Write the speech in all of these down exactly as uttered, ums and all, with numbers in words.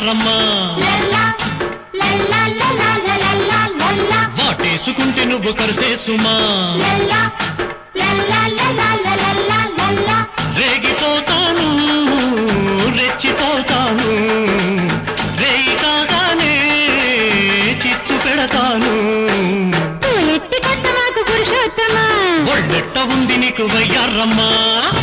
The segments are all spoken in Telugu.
వయ్యారమ్మా వాటేసుకుంటే నువ్వు కరిసేసుమా రేగిపోతాను రెచ్చిపోతాను రేయి కాగానే చిచ్చు పెడతాను ఒళ్ళెట్ట ఉంది నీకు వయ్యారమ్మా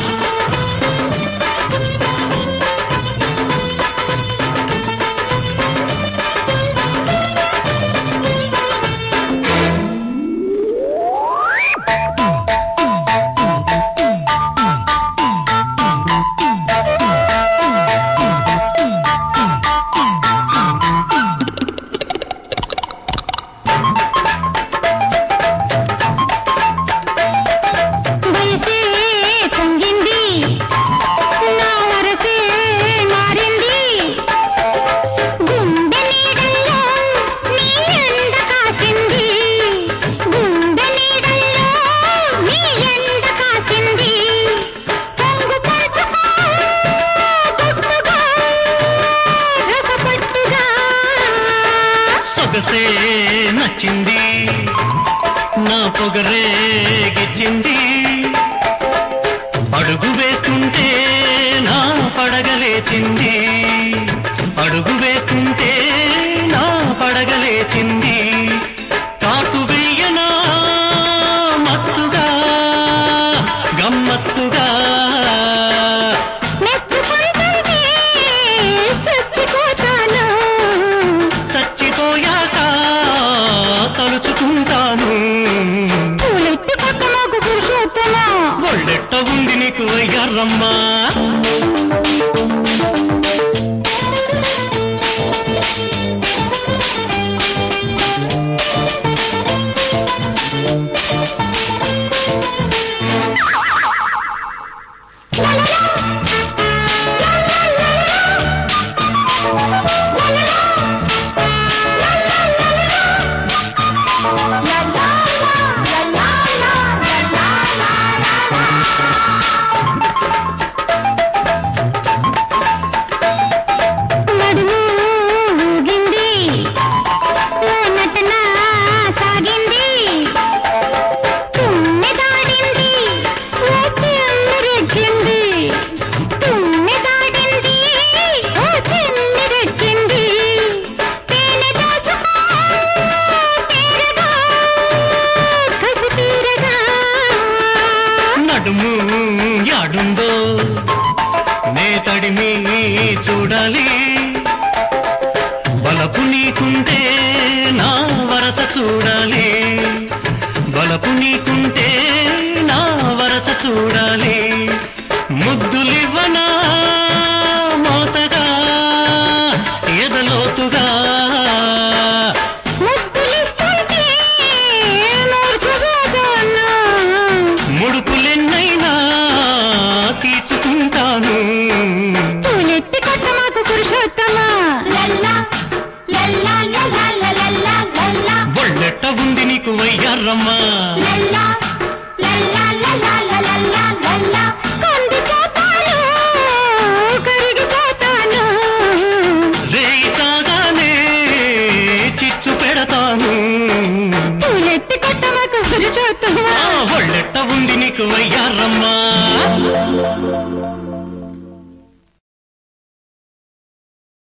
సొగసే నచ్చింది నా పొగరే గిచ్చింది అడుగు వేస్తుంటే నా పడగలేచింది అడుగు వేస్తుంటే నా పడగలేచింది కాటు వెయ్యనా మత్తుగా గమ్మత్తుగా తలుచుకుంటాను ఒళ్ళెట్ట ఉంది నీకు వయ్యారమ్మా యాడుందో నే తడిమి చూడాలి బలపు నీకుంటే నా వరస చూడాలి బలపు నీకుంటే నా వరస చూడాలి ముద్దులివ్వనా మోతగా ఎదలోతుగా ముడుపులెన్నైనా తీర్చుకుంటాను ఒళ్ళెట్ట ఉంది నీకు వయ్యారమ్మా రేయి కాగానే చిచ్చు పెడతాను ఒళ్ళెట్ట ఉంది నీకు వయ్యారమ్మా